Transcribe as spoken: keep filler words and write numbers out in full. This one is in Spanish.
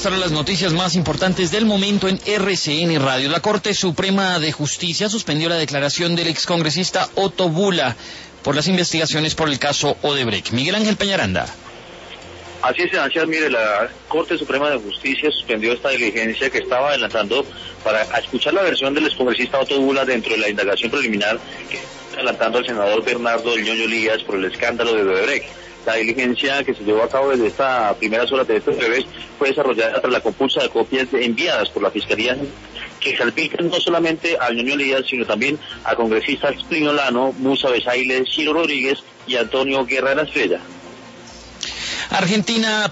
mostrarle las noticias más importantes del momento en R C N Radio. La Corte Suprema de Justicia suspendió la declaración del excongresista Otto Bula por las investigaciones por el caso Odebrecht. Miguel Ángel Peñaranda. Así es, Sebastián, mire, la Corte Suprema de Justicia suspendió esta diligencia que estaba adelantando para escuchar la versión del excongresista Otto Bula dentro de la indagación preliminar que está adelantando al senador Bernardo del Ñoño Elías por el escándalo de Odebrecht. La diligencia que se llevó a cabo desde estas primeras horas de este jueves fue desarrollada tras la compulsa de copias enviadas por la Fiscalía que salpican no solamente al Ñoño Elías, sino también a congresistas Plinio Lano, Musa Besaile, Ciro Rodríguez y Antonio Guerra de la Estrella. Argentina